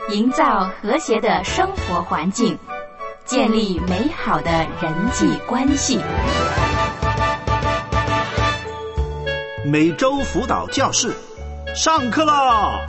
营造和谐的生活环境，建立美好的人际关系。 每周辅导教室上课啦！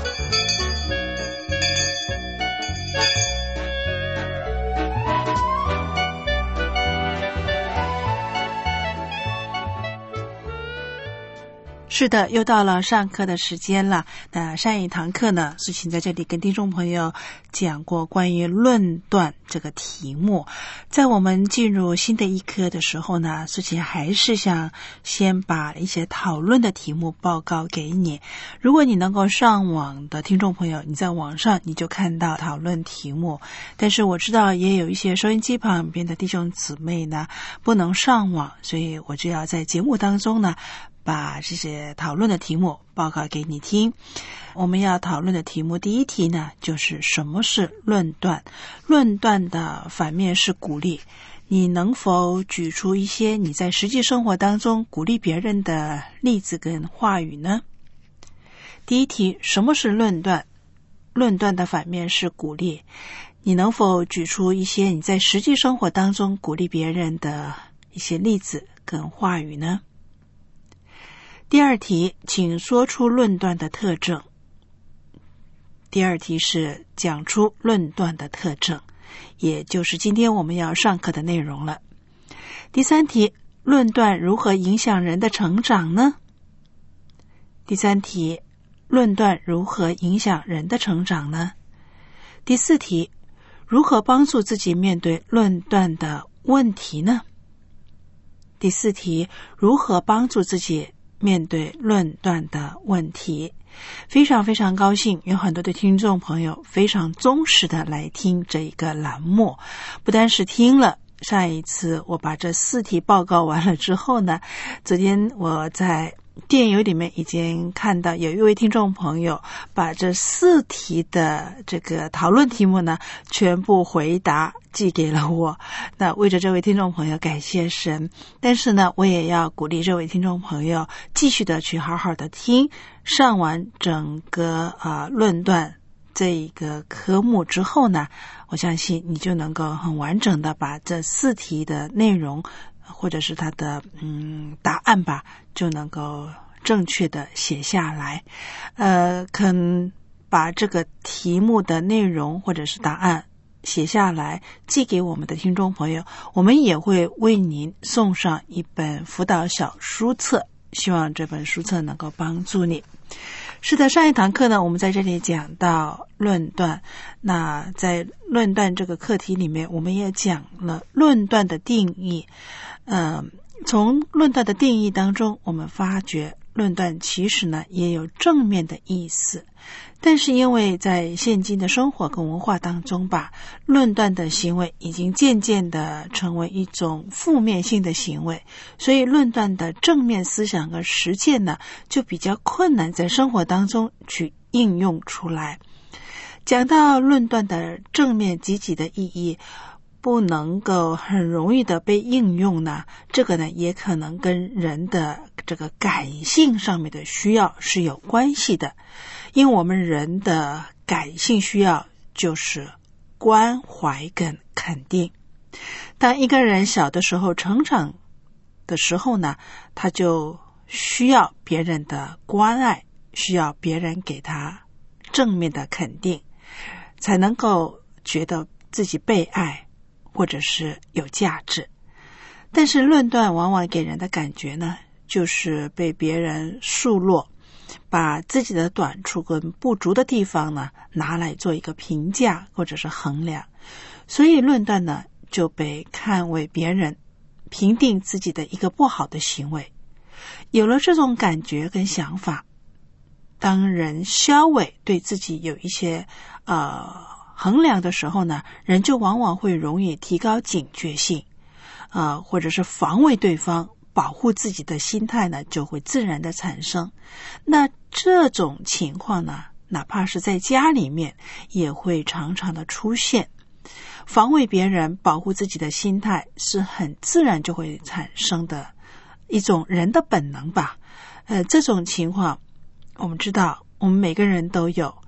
是的，又到了上课的时间了。那上一堂课呢，苏琴在这里跟听众朋友讲过关于论断这个题目。在我们进入新的一课的时候呢，苏琴还是想先把一些讨论的题目报告给你。如果你能够上网的听众朋友，你在网上你就看到讨论题目。但是我知道也有一些收音机旁边的弟兄姊妹呢不能上网，所以我就要在节目当中呢把这些讨论的题目报告给你听。我们要讨论的题目，第一题呢，就是什么是论断？论断的反面是鼓励。你能否举出一些你在实际生活当中鼓励别人的例子跟话语呢？第一题，什么是论断？论断的反面是鼓励。你能否举出一些你在实际生活当中鼓励别人的一些例子跟话语呢？第二题，请说出论断的特征。第二题是讲出论断的特征，也就是今天我们要上课的内容了。第三题，论断如何影响人的成长呢？第三题，论断如何影响人的成长呢？第四题，如何帮助自己面对论断的问题呢？第四题，如何帮助自己面对论断的问题。非常非常高兴有很多的听众朋友非常忠实的来听这一个栏目，不单是听了上一次我把这4题报告完了之后呢，昨天我在电邮里面已经看到有一位听众朋友把这4题的这个讨论题目呢全部回答寄给了我。那为着这位听众朋友感谢神，但是呢我也要鼓励这位听众朋友继续的去好好的听，上完整个论断这一个科目之后呢，我相信你就能够很完整的把这4题的内容或者是它的答案吧，就能够正确的写下来。肯把这个题目的内容或者是答案写下来寄给我们的听众朋友，我们也会为您送上一本辅导小书册，希望这本书册能够帮助你。是的，上一堂课呢，我们在这里讲到论断。那在论断这个课题里面，我们也讲了论断的定义。从论断的定义当中，我们发觉论断其实呢也有正面的意思，但是因为在现今的生活跟文化当中吧，论断的行为已经渐渐的成为一种负面性的行为，所以论断的正面思想和实践呢就比较困难在生活当中去应用出来。讲到论断的正面积极的意义不能够很容易的被应用呢，这个呢也可能跟人的这个感性上面的需要是有关系的。因为我们人的感性需要就是关怀跟肯定。当一个人小的时候成长的时候呢，他就需要别人的关爱，需要别人给他正面的肯定，才能够觉得自己被爱或者是有价值。但是论断往往给人的感觉呢，就是被别人数落，把自己的短处跟不足的地方呢拿来做一个评价或者是衡量，所以论断呢就被看为别人评定自己的一个不好的行为。有了这种感觉跟想法，当人稍微对自己有一些衡量的时候呢，人就往往会容易提高警觉性，或者是防卫对方，保护自己的心态呢就会自然的产生。那这种情况呢，哪怕是在家里面也会常常的出现。防卫别人，保护自己的心态是很自然就会产生的一种人的本能吧。这种情况我们知道我们每个人都有，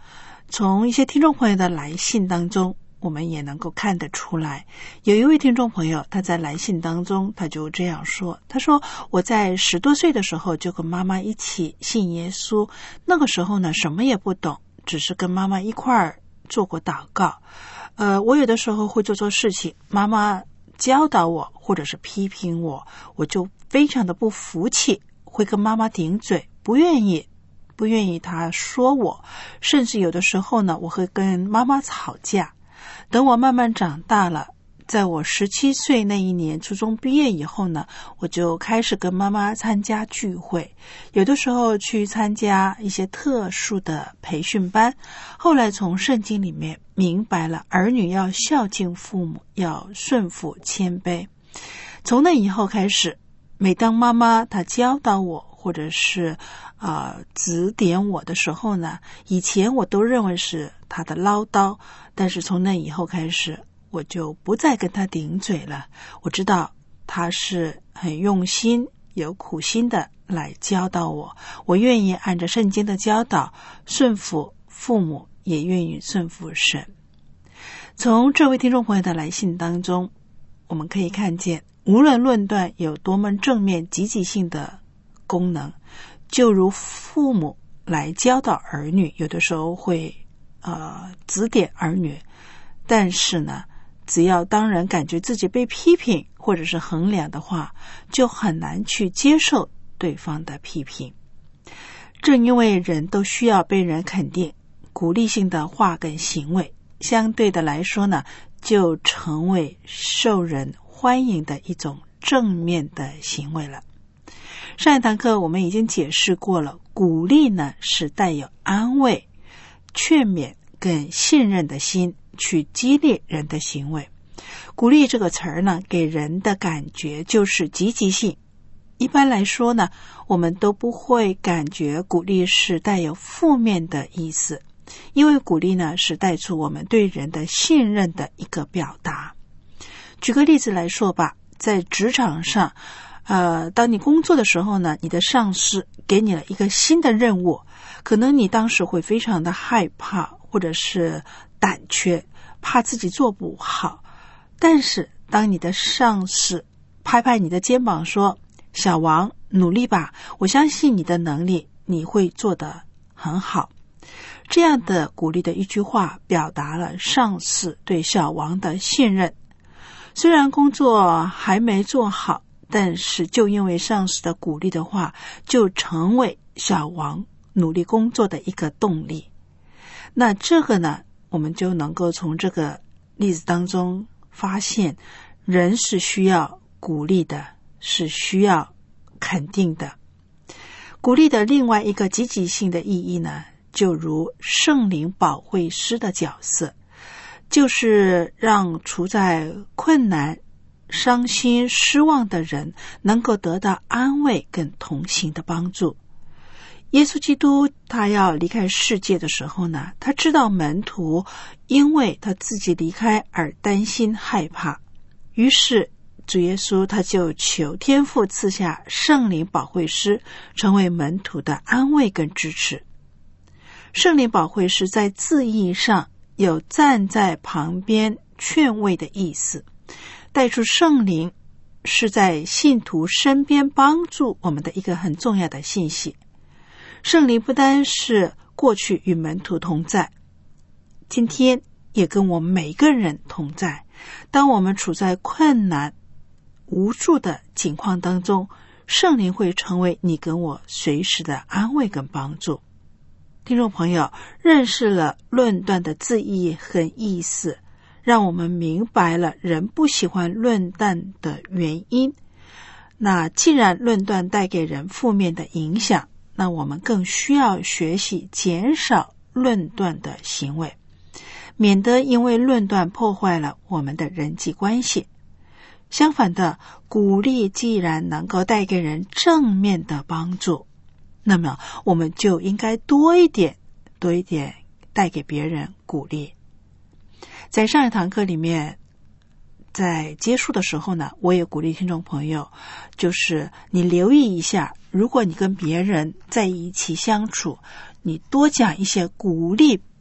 从一些听众朋友的来信当中，我们也能够看得出来，有一位听众朋友他在来信当中他就这样说，他说我在10多岁的时候就跟妈妈一起信耶稣，那个时候呢什么也不懂，只是跟妈妈一块儿做过祷告。我有的时候会做错事情，妈妈教导我或者是批评我，我就非常的不服气，会跟妈妈顶嘴，不愿意她说我，甚至有的时候呢我会跟妈妈吵架。等我慢慢长大了，在我17岁那一年初中毕业以后呢，我就开始跟妈妈参加聚会，有的时候去参加一些特殊的培训班。后来从圣经里面明白了，儿女要孝敬父母，要顺服谦卑。从那以后开始，每当妈妈她教导我或者是指点我的时候呢，以前我都认为是她的唠叨，但是从那以后开始，我就不再跟她顶嘴了。我知道她是很用心有苦心的来教导我，我愿意按照圣经的教导顺服父母，也愿意顺服神。从这位听众朋友的来信当中，我们可以看见，无论论断有多么正面积极性的功能，就如父母来教导儿女，有的时候会指点儿女，但是呢，只要当人感觉自己被批评或者是衡量的话，就很难去接受对方的批评。正因为人都需要被人肯定，鼓励性的话跟行为相对的来说呢，就成为受人欢迎的一种正面的行为了。上一堂课我们已经解释过了，鼓励呢是带有安慰、劝勉跟信任的心去激励人的行为。鼓励这个词儿呢，给人的感觉就是积极性。一般来说呢，我们都不会感觉鼓励是带有负面的意思，因为鼓励呢是带出我们对人的信任的一个表达。举个例子来说吧，在职场上当你工作的时候呢，你的上司给你了一个新的任务，可能你当时会非常的害怕或者是胆怯，怕自己做不好。但是当你的上司拍拍你的肩膀说，小王努力吧，我相信你的能力，你会做得很好，这样的鼓励的一句话表达了上司对小王的信任。虽然工作还没做好，但是就因为上司的鼓励的话，就成为小王努力工作的一个动力。那这个呢，我们就能够从这个例子当中发现，人是需要鼓励的，是需要肯定的。鼓励的另外一个积极性的意义呢，就如圣灵保惠师的角色，就是让处在困难、伤心、失望的人能够得到安慰跟同行的帮助。耶稣基督他要离开世界的时候呢，他知道门徒因为他自己离开而担心害怕，于是主耶稣他就求天父赐下圣灵保惠师，成为门徒的安慰跟支持。圣灵保惠师在字义上有站在旁边劝慰的意思，带出圣灵是在信徒身边帮助我们的一个很重要的信息。圣灵不单是过去与门徒同在，今天也跟我们每个人同在。当我们处在困难无助的境况当中，圣灵会成为你跟我随时的安慰跟帮助。听众朋友，认识了论断的字义和意思，让我们明白了人不喜欢论断的原因。那既然论断带给人负面的影响，那我们更需要学习减少论断的行为，免得因为论断破坏了我们的人际关系。相反的，鼓励既然能够带给人正面的帮助，那么我们就应该多一点带给别人鼓励。在上一堂课里面，在结束的时候呢，我也鼓励听众朋友，就是你留意一下，如果你跟别人在一起相处，你多讲一些鼓励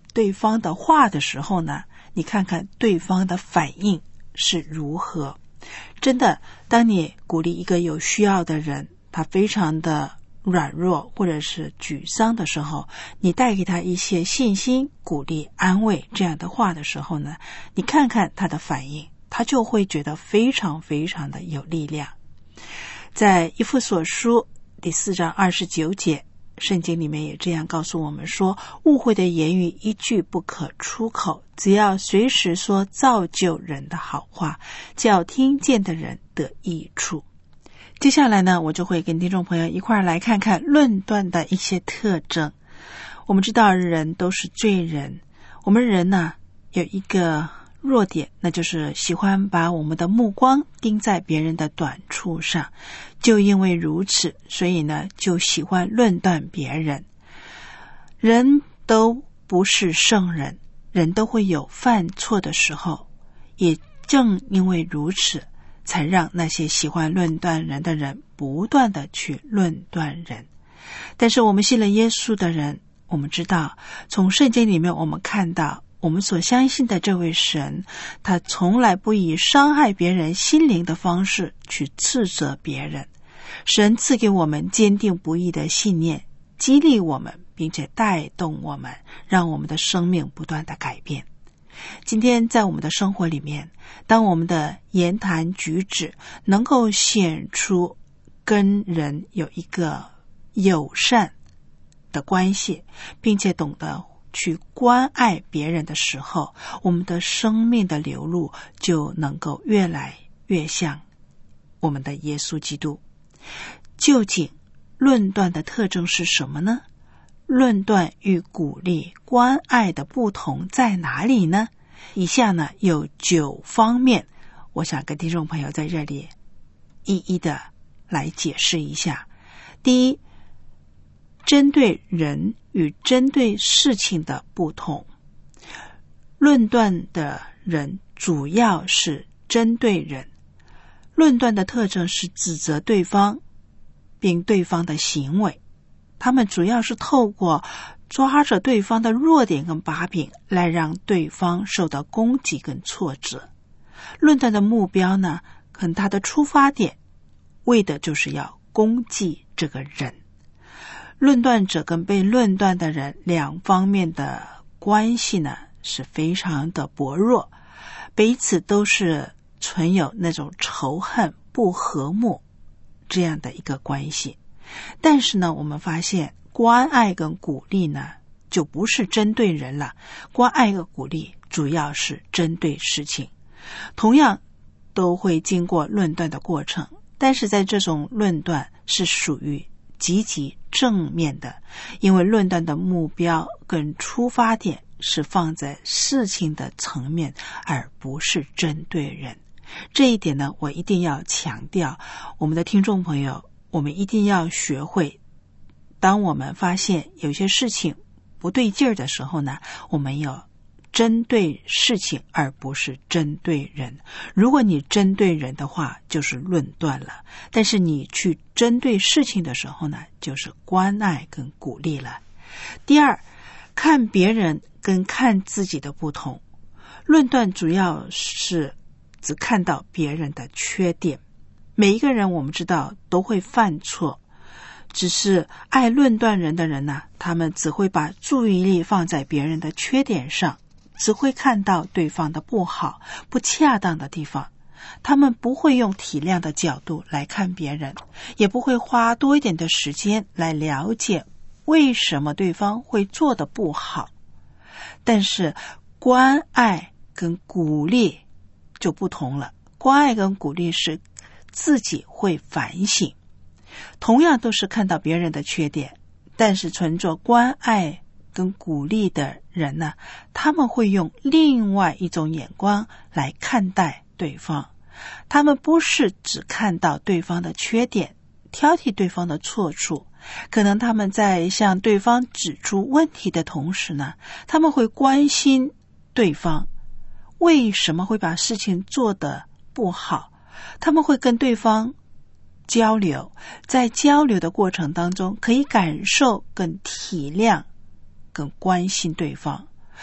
对方的话的时候呢，你看看对方的反应是如何。真的，当你鼓励一个有需要的人，他非常的软弱或者是沮丧的时候，你带给他一些信心、鼓励、安慰这样的话的时候呢，你看看他的反应，他就会觉得非常非常的有力量。在以弗所书第4章29节，圣经里面也这样告诉我们说，误会的言语一句不可出口，只要随时说造就人的好话，叫听见的人得益处。接下来呢，我就会跟听众朋友一块儿来看看论断的一些特征。我们知道人都是罪人，我们人呢有一个弱点，那就是喜欢把我们的目光盯在别人的短处上，就因为如此，所以呢就喜欢论断别人。人都不是圣人，人都会有犯错的时候，也正因为如此，才让那些喜欢论断人的人不断的去论断人。但是我们信了耶稣的人，我们知道从圣经里面我们看到，我们所相信的这位神，他从来不以伤害别人心灵的方式去斥责别人。神赐给我们坚定不移的信念，激励我们，并且带动我们，让我们的生命不断的改变。今天在我们的生活里面，当我们的言谈举止能够显出跟人有一个友善的关系，并且懂得去关爱别人的时候，我们的生命的流露就能够越来越像我们的耶稣基督。究竟论断的特征是什么呢？论断与鼓励、关爱的不同在哪里呢？以下呢有9方面，我想跟听众朋友在这里一一的来解释一下。第一，针对人与针对事情的不同。论断的人主要是针对人，论断的特征是指责对方并对方的行为，他们主要是透过抓着对方的弱点跟把柄来让对方受到攻击跟挫折。论断的目标呢，可能他的出发点为的就是要攻击这个人。论断者跟被论断的人两方面的关系呢是非常的薄弱，彼此都是存有那种仇恨不和睦这样的一个关系。但是呢，我们发现关爱跟鼓励呢就不是针对人了，关爱跟鼓励主要是针对事情。同样都会经过论断的过程，但是在这种论断是属于积极正面的，因为论断的目标跟出发点是放在事情的层面，而不是针对人。这一点呢，我一定要强调，我们的听众朋友，我们一定要学会，当我们发现有些事情不对劲儿的时候呢，我们要针对事情而不是针对人。如果你针对人的话，就是论断了，但是你去针对事情的时候呢，就是关爱跟鼓励了。第二，看别人跟看自己的不同。论断主要是只看到别人的缺点。每一个人我们知道都会犯错，只是爱论断人的人呢，他们只会把注意力放在别人的缺点上，只会看到对方的不好、不恰当的地方。他们不会用体谅的角度来看别人，也不会花多一点的时间来了解为什么对方会做得不好。但是关爱跟鼓励就不同了，关爱跟鼓励是自己会反省，同样都是看到别人的缺点，但是存着关爱跟鼓励的人呢，他们会用另外一种眼光来看待对方。他们不是只看到对方的缺点，挑剔对方的错处，可能他们在向对方指出问题的同时呢，他们会关心对方为什么会把事情做得不好，他们会跟对方交流，在交流的过程当中可以感受跟体谅跟关心对方。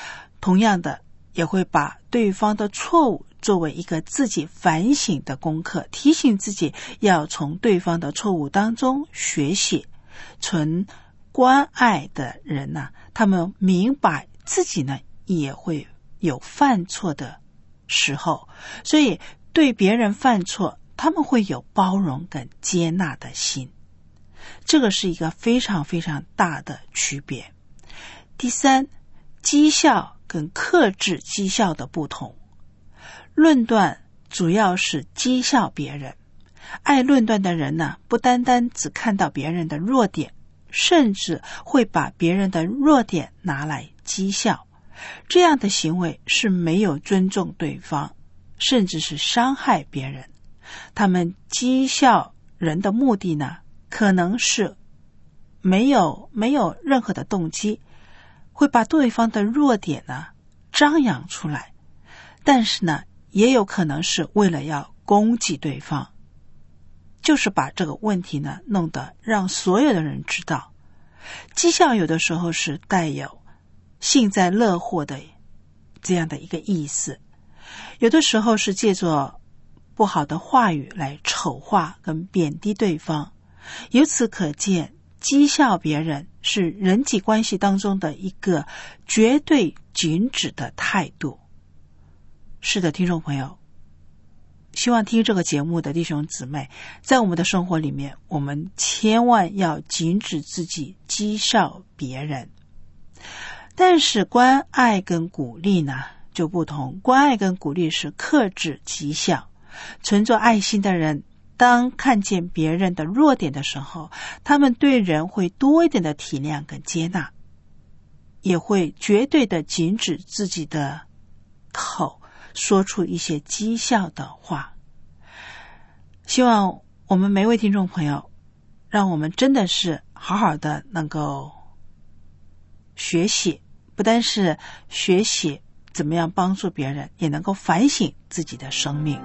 同样的也会把对方的错误作为一个自己反省的功课，提醒自己要从对方的错误当中学习。纯关爱的人呢，他们明白自己呢也会有犯错的时候，所以对别人犯错，他们会有包容跟接纳的心。这个是一个非常非常大的区别。第三，讥笑跟克制讥笑的不同。论断主要是讥笑别人，爱论断的人呢，不单单只看到别人的弱点，甚至会把别人的弱点拿来讥笑。这样的行为是没有尊重对方，甚至是伤害别人。他们讥笑人的目的呢，可能是没有任何的动机，会把对方的弱点呢张扬出来，但是呢也有可能是为了要攻击对方，就是把这个问题呢弄得让所有的人知道。讥笑有的时候是带有幸灾乐祸的这样的一个意思，有的时候是借着不好的话语来丑化跟贬低对方。由此可见，讥笑别人是人际关系当中的一个绝对禁止的态度。是的，听众朋友，希望听这个节目的弟兄姊妹，在我们的生活里面，我们千万要禁止自己讥笑别人。但是关爱跟鼓励呢就不同，关爱跟鼓励是克制讥笑。存着爱心的人，当看见别人的弱点的时候，他们对人会多一点的体谅跟接纳，也会绝对的禁止自己的口说出一些讥笑的话。希望我们每位听众朋友，让我们真的是好好的能够学习，不单是学习怎么样帮助别人，也能够反省自己的生命。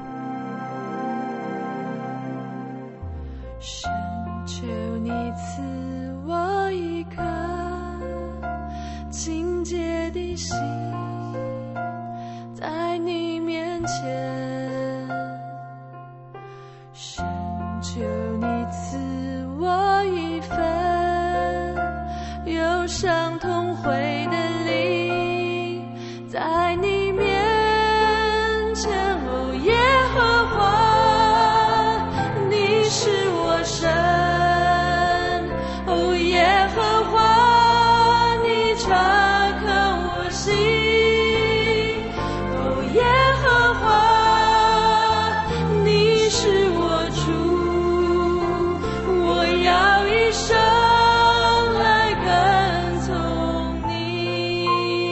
深求你赐我一颗清洁的心，在你面前，深求你赐我一份忧伤痛悔的灵，在你面前，哦耶和华，你是我神，哦耶和华，你察看我心，哦耶和华，你是我主，我要一生来跟从你。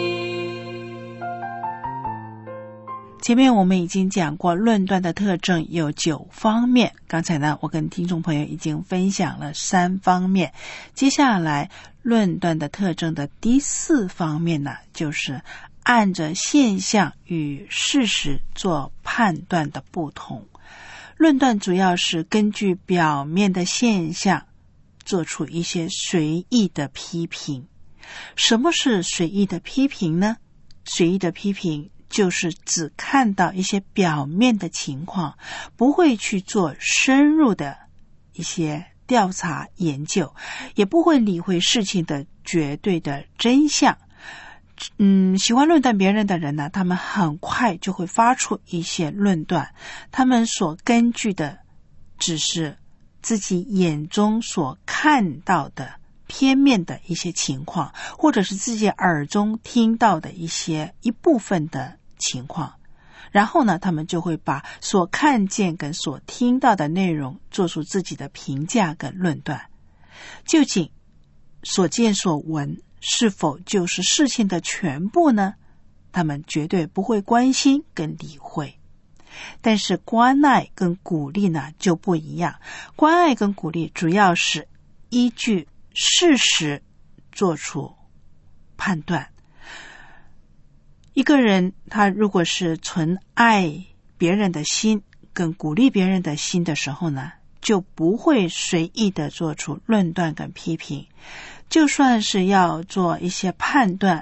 前面我们已经讲过论断的特征有9方面，刚才呢我跟听众朋友已经分享了3方面，接下来论断的特征的第4方面呢，就是按着现象与事实做判断的不同。论断主要是根据表面的现象做出一些随意的批评。什么是随意的批评呢？随意的批评就是只看到一些表面的情况，不会去做深入的一些调查研究，也不会理会事情的绝对的真相。喜欢论断别人的人呢，他们很快就会发出一些论断，他们所根据的只是自己眼中所看到的片面的一些情况，或者是自己耳中听到的一部分的情况，然后呢，他们就会把所看见跟所听到的内容做出自己的评价跟论断。究竟所见所闻是否就是事情的全部呢？他们绝对不会关心跟理会。但是关爱跟鼓励呢就不一样，关爱跟鼓励主要是依据事实做出判断。一个人他如果是存爱别人的心跟鼓励别人的心的时候呢，就不会随意的做出论断跟批评。就算是要做一些判断，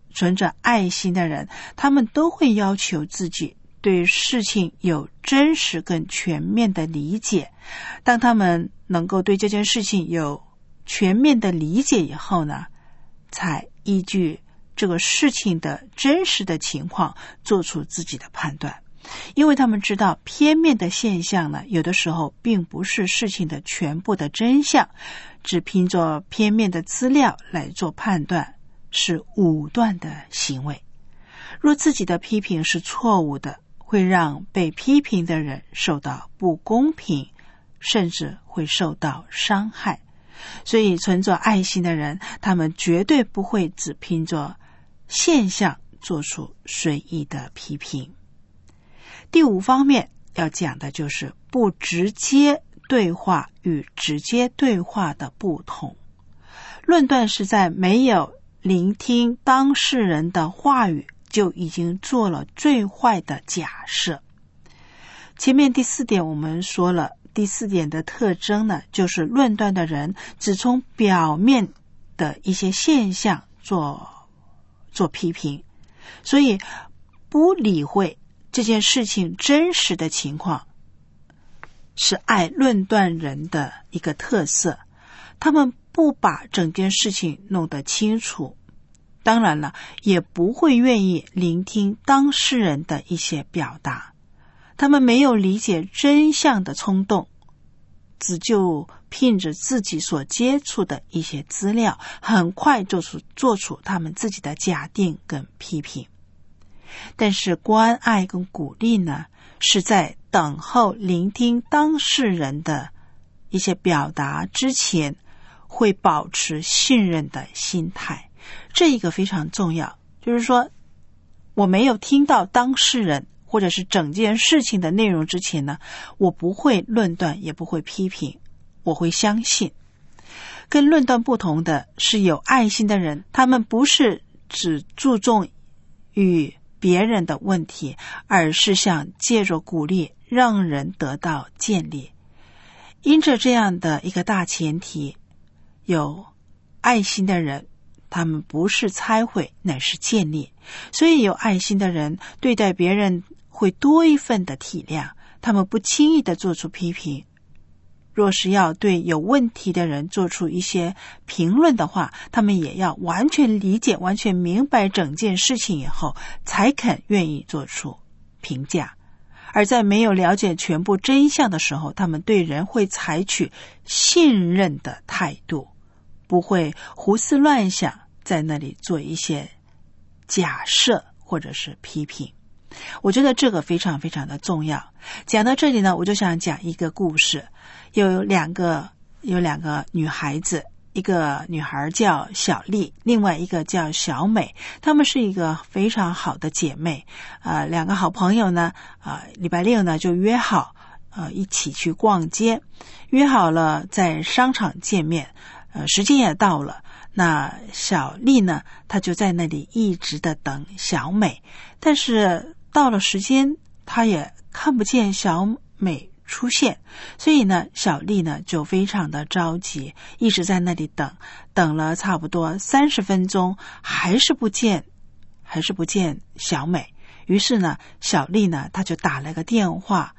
存着爱心的人，他们都会要求自己对事情有真实更全面的理解。当他们能够对这件事情有全面的理解以后呢，才依据这个事情的真实的情况做出自己的判断。因为他们知道片面的现象呢，有的时候并不是事情的全部的真相，只凭着片面的资料来做判断是武断的行为。若自己的批评是错误的，会让被批评的人受到不公平，甚至会受到伤害。所以存着爱心的人，他们绝对不会只凭着现象做出随意的批评。第5方面要讲的就是不直接对话与直接对话的不同。论断是在没有聆听当事人的话语就已经做了最坏的假设。前面第4点我们说了，第4点的特征呢，就是论断的人只从表面的一些现象做批评，所以不理会这件事情真实的情况，是爱论断人的一个特色。他们不把整件事情弄得清楚，当然了，也不会愿意聆听当事人的一些表达。他们没有理解真相的冲动，只就凭着自己所接触的一些资料，很快做出他们自己的假定跟批评。但是关爱跟鼓励呢，是在等候聆听当事人的一些表达之前，会保持信任的心态。这一个非常重要，就是说我没有听到当事人或者是整件事情的内容之前呢，我不会论断，也不会批评，我会相信。跟论断不同的是有爱心的人，他们不是只注重与别人的问题，而是想借着鼓励让人得到建立。因着这样的一个大前提，有爱心的人，他们不是拆毁，乃是建立。所以有爱心的人对待别人会多一份的体谅，他们不轻易的做出批评。若是要对有问题的人做出一些评论的话，他们也要完全理解，完全明白整件事情以后，才肯愿意做出评价。而在没有了解全部真相的时候，他们对人会采取信任的态度，不会胡思乱想，在那里做一些假设或者是批评。我觉得这个非常非常的重要。讲到这里呢，我就想讲一个故事。有两个女孩子，一个女孩叫小丽，另外一个叫小美，她们是一个非常好的姐妹。两个好朋友呢，礼拜六呢就约好一起去逛街，约好了在商场见面。时间也到了，那小丽呢，她就在那里一直的等小美，但是到了时间，她也看不见小美出现，所以呢，小丽呢就非常的着急，一直在那里等了差不多30分钟，还是不见小美。于是呢，小丽呢，她就打了个电话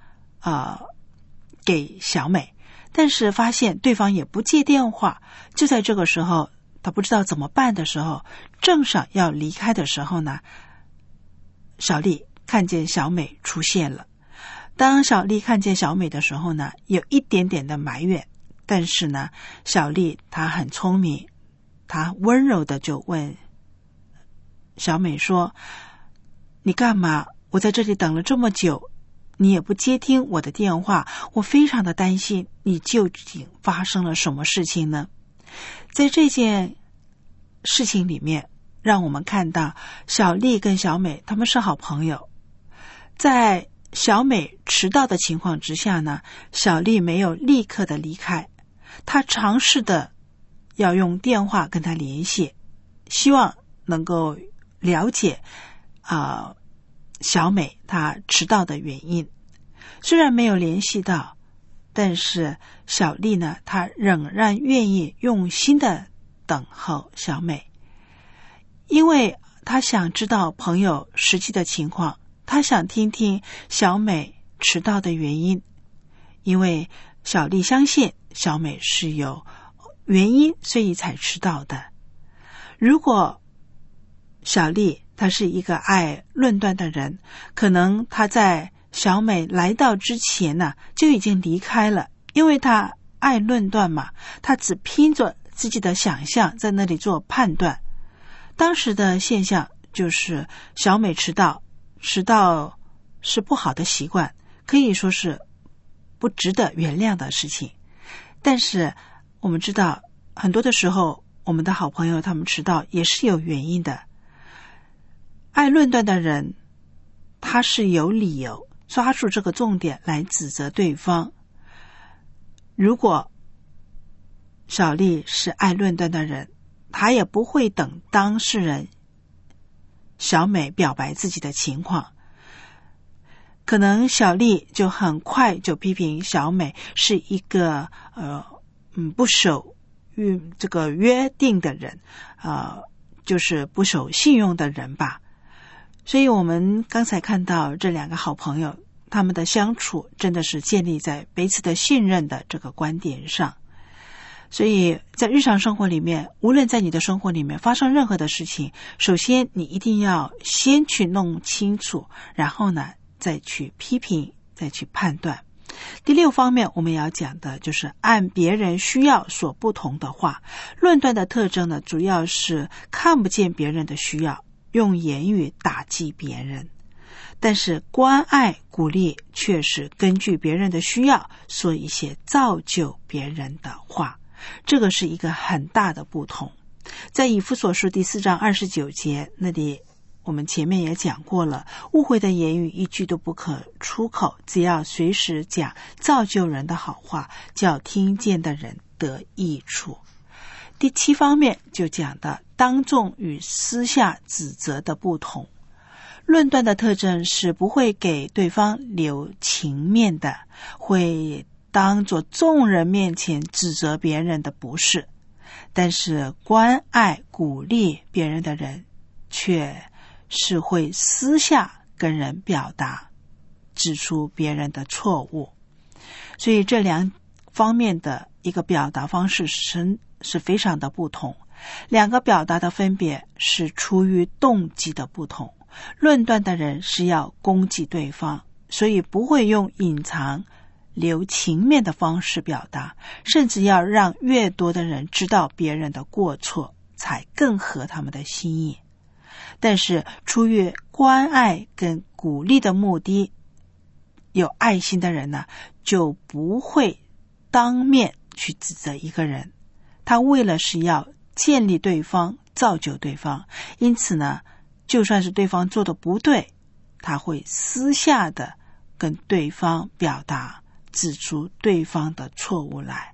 给小美，但是发现对方也不接电话。就在这个时候，她不知道怎么办的时候，正想要离开的时候呢，小丽看见小美出现了。当小丽看见小美的时候呢，有一点点的埋怨，但是呢，小丽她很聪明，她温柔的就问小美说：“你干嘛？我在这里等了这么久，你也不接听我的电话，我非常的担心，你究竟发生了什么事情呢？”在这件事情里面，让我们看到小丽跟小美他们是好朋友。在小美迟到的情况之下呢，小丽没有立刻的离开，她尝试的要用电话跟她联系，希望能够了解小美她迟到的原因。虽然没有联系到，但是小丽呢，她仍然愿意用心的等候小美，因为他想知道朋友实际的情况，他想听听小美迟到的原因，因为小丽相信小美是有原因，所以才迟到的。如果小丽她是一个爱论断的人，可能她在小美来到之前呢，就已经离开了，因为她爱论断嘛，她只拼着自己的想象在那里做判断。当时的现象就是小美迟到是不好的习惯，可以说是不值得原谅的事情。但是我们知道很多的时候，我们的好朋友他们迟到也是有原因的。爱论断的人，他是有理由抓住这个重点来指责对方。如果小丽是爱论断的人，他也不会等当事人小美表白自己的情况，可能小丽就很快就批评小美是一个不守这个约定的人，就是不守信用的人吧。所以我们刚才看到这两个好朋友，他们的相处真的是建立在彼此的信任的这个观点上。所以在日常生活里面，无论在你的生活里面发生任何的事情，首先你一定要先去弄清楚，然后呢再去批评，再去判断。第六方面我们要讲的就是按别人需要所不同的话。论断的特征呢，主要是看不见别人的需要，用言语打击别人，但是关爱鼓励却是根据别人的需要说一些造就别人的话。这个是一个很大的不同。在以弗所书第4章29节那里，我们前面也讲过了，误会的言语一句都不可出口，只要随时讲造就人的好话，叫听见的人得益处。第7方面就讲的当众与私下指责的不同。论断的特征是不会给对方留情面的，会当作众人面前指责别人的不是，但是关爱鼓励别人的人却是会私下跟人表达，指出别人的错误。所以这两方面的一个表达方式是非常的不同。两个表达的分别是出于动机的不同。论断的人是要攻击对方，所以不会用隐藏留情面的方式表达，甚至要让越多的人知道别人的过错，才更合他们的心意。但是出于关爱跟鼓励的目的，有爱心的人呢，就不会当面去指责一个人，他为了是要建立对方，造就对方，因此呢，就算是对方做的不对，他会私下的跟对方表达，指出对方的错误来。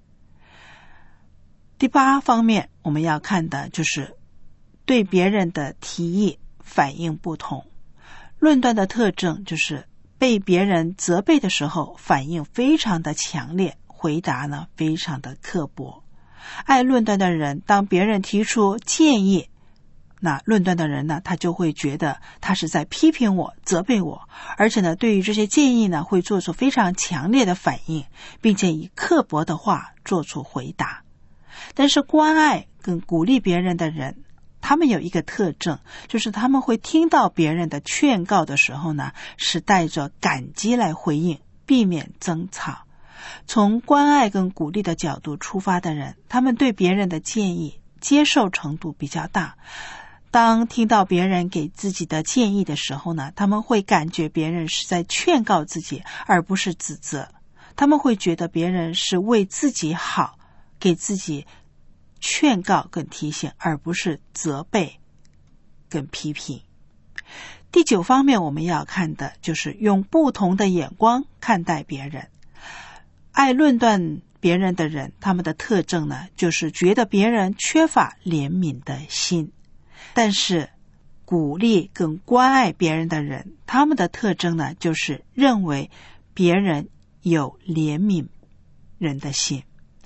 第8方面我们要看的就是对别人的提议反应不同。论断的特征就是被别人责备的时候反应非常的强烈，回答呢非常的刻薄。爱论断的人，当别人提出建议，那论断的人呢，他就会觉得他是在批评我，责备我，而且呢，对于这些建议呢，会做出非常强烈的反应，并且以刻薄的话做出回答。但是关爱跟鼓励别人的人，他们有一个特征，就是他们会听到别人的劝告的时候呢，是带着感激来回应，避免争吵。从关爱跟鼓励的角度出发的人，他们对别人的建议接受程度比较大。当听到别人给自己的建议的时候呢，他们会感觉别人是在劝告自己，而不是指责。他们会觉得别人是为自己好，给自己劝告跟提醒，而不是责备跟批评。第9方面我们要看的就是用不同的眼光看待别人。爱论断别人的人，他们的特征呢，就是觉得别人缺乏怜悯的心。但是鼓励跟关爱别人的人，他们的特征呢，就是认为别人有怜悯人的心。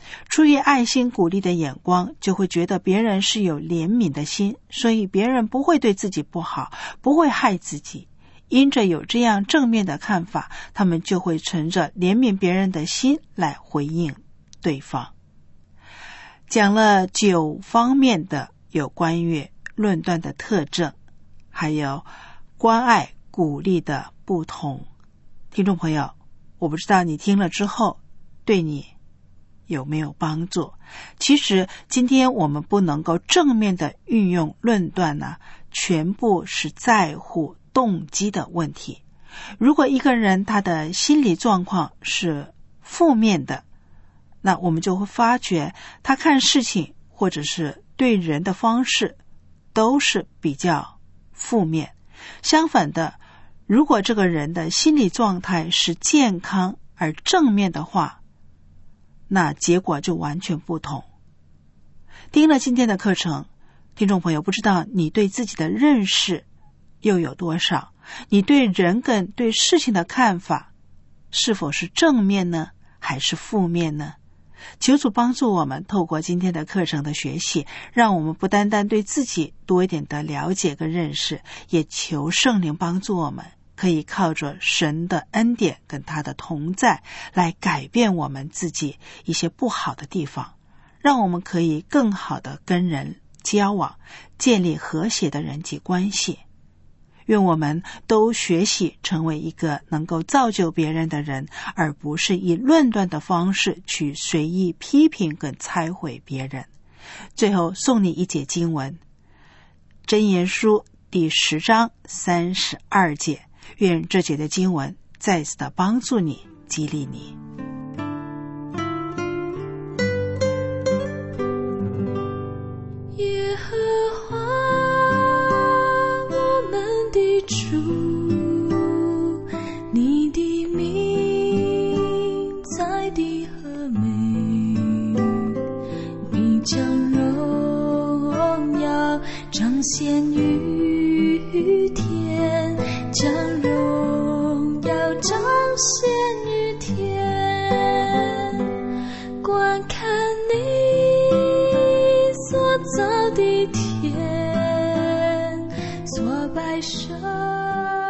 出于爱心鼓励的眼光，就会觉得别人是有怜悯的心，所以别人不会对自己不好，不会害自己。因着有这样正面的看法，他们就会存着怜悯别人的心来回应对方。讲了9方面的有关于论断的特征，还有关爱鼓励的不同。听众朋友，我不知道你听了之后对你有没有帮助。其实今天我们不能够正面的运用论断呢，全部是在乎动机的问题。如果一个人他的心理状况是负面的，那我们就会发觉他看事情或者是对人的方式都是比较负面。相反的，如果这个人的心理状态是健康而正面的话，那结果就完全不同。听了今天的课程，听众朋友，不知道你对自己的认识又有多少？你对人跟对事情的看法是否是正面呢，还是负面呢？求主帮助我们透过今天的课程的学习，让我们不单单对自己多一点的了解跟认识，也求圣灵帮助我们可以靠着神的恩典跟他的同在来改变我们自己一些不好的地方，让我们可以更好的跟人交往，建立和谐的人际关系。愿我们都学习成为一个能够造就别人的人，而不是以论断的方式去随意批评跟拆毁别人。最后送你一节经文，箴言书第10章32节，愿这节的经文再次的帮助你，激励你。 耶和华主，你的名在地和美，你将荣耀彰显于天，将荣耀彰显于天，观看你所造的天，所摆设